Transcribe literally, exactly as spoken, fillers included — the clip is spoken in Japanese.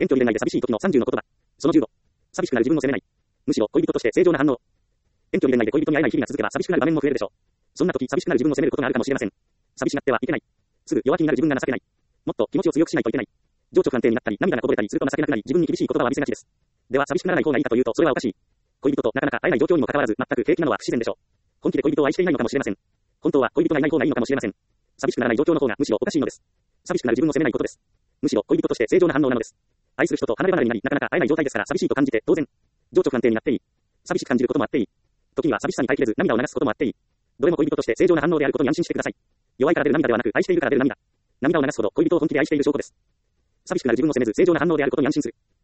遠距離恋愛で寂しい時のさんじゅうの言葉。そのじゅうご。寂しくなる自分を責めない。むしろ恋人として正常な反応。遠距離恋愛で恋人に会えない日々が続けば寂しくなる場面も増えるでしょう。そんな時寂しくなる自分を責めることがあるかもしれません。寂しがってはいけない。すぐ弱気になる自分が情けない。もっと気持ちを強くしないといけない。情緒不安定になったり涙がこぼれたりすると情けなくなり自分に厳しい言葉を浴びせがちです。では寂しくならない方がいいかというとそれはおかしい。恋人となかなか会えない状況にもかかわらず全く平気なのは不自然でしょう。本気で恋人を愛していないのかもしれません。本当は恋人がいない方がいいのかもしれません。寂しくならない状況の方がむしろおかしいのです。寂しくなる自分を責めないことです。むしろ恋人として正常な反応なのです。愛する人と離れ離れになりなかなか会えない状態ですから寂しいと感じて当然。情緒不安定になっていい。寂しく感じることもあっていい。時には寂しさに耐えきれず涙を流すこともあっていい。どれも恋人として正常な反応であることに安心してください。弱いから出る涙ではなく愛しているから出る涙。涙を流すほど恋人を本気で愛している証拠です。寂しくなる自分を責めず正常な反応であることに安心する。